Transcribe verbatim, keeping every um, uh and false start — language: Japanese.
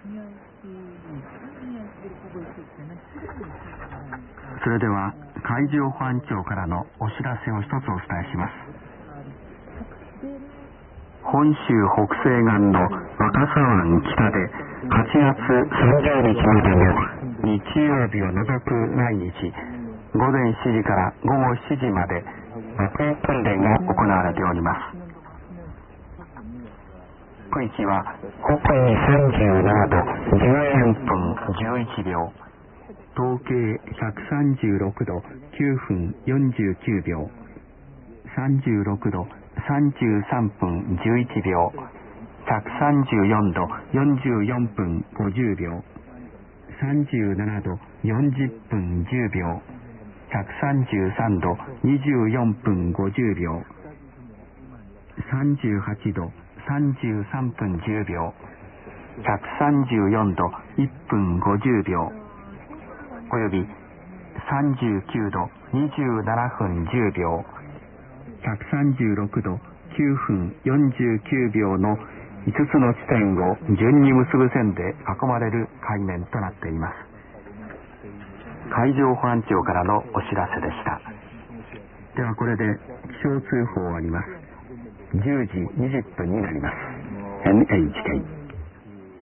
それでは海上保安庁からのお知らせを一つお伝えします。本州北西岸の若狭湾北ではちがつさんじゅうにちまでの日曜日を除く毎日ごぜんしちじからごごしちじまで爆撃訓練が行われております。区域は北緯さんじゅうななどじゅうよんぷんじゅういちびょう、東経ひゃくさんじゅうろくどきゅうふんよんじゅうきゅうびょう、さんじゅうろくどさんじゅうさんぷんじゅういちびょう、ひゃくさんじゅうよんどよんじゅうよんぷんごじゅうびょう、さんじゅうななどよんじゅっぷんじゅうびょう、ひゃくさんじゅうさんどにじゅうよんぷんごじゅうびょう、さんじゅうはちどさんじゅうさんぷんじゅうびょう、ひゃくさんじゅうよんどいっぷんごじゅうびょう、およびさんじゅうきゅうどにじゅうななふんじゅうびょう、ひゃくさんじゅうろくどきゅうふんよんじゅうきゅうびょうのいつつの地点を順に結ぶ線で囲まれる海面となっています。海上保安庁からのお知らせでした。ではこれで気象通報を終わります。じゅうじにじゅっぷんになります。エヌエイチケー